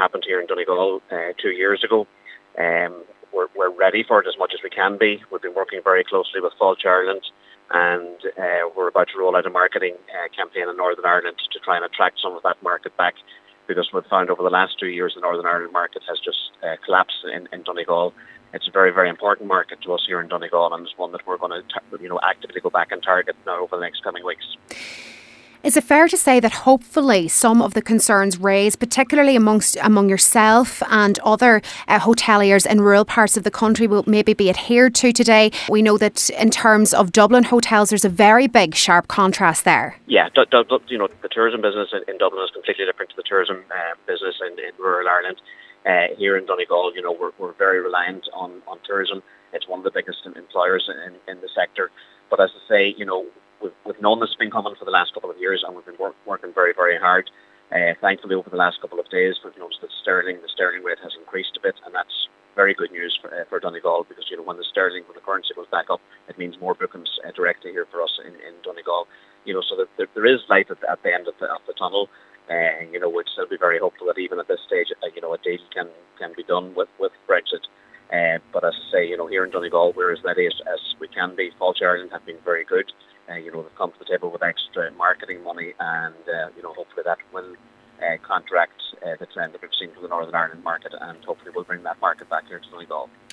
happened here in Donegal 2 years ago. We're ready for it as much as we can be. We've been working very closely with Fáilte Ireland, and we're about to roll out a marketing campaign in Northern Ireland to try and attract some of that market back, because we've found over the last 2 years the Northern Ireland market has just collapsed in Donegal. It's a very, very important market to us here in Donegal, and it's one that we're going to actively go back and target now over the next coming weeks. Is it fair to say that hopefully some of the concerns raised, particularly among yourself and other hoteliers in rural parts of the country, will maybe be adhered to today? We know that in terms of Dublin hotels, there's a very big, sharp contrast there. Yeah, the tourism business in Dublin is completely different to the tourism business in rural Ireland. Here in Donegal, we're very reliant on tourism. It's one of the biggest employers in the sector. But as I say, we've known this has been coming for the last couple of years, and we've been working very, very hard. Thankfully, over the last couple of days, we've noticed that the sterling rate has increased a bit, and that's very good news for Donegal, because when the currency goes back up, it means more bookings directly here for us in Donegal. So that there is light at the end of the tunnel. We'd still be very hopeful that even at this stage, a deal can be done with Brexit. But as I say, here in Donegal, we're as ready as we can be. Fáilte Ireland have been very good. They've come to the table with extra marketing money, and hopefully that will counteract the trend that we've seen for the Northern Ireland market, and hopefully we'll bring that market back here to Donegal.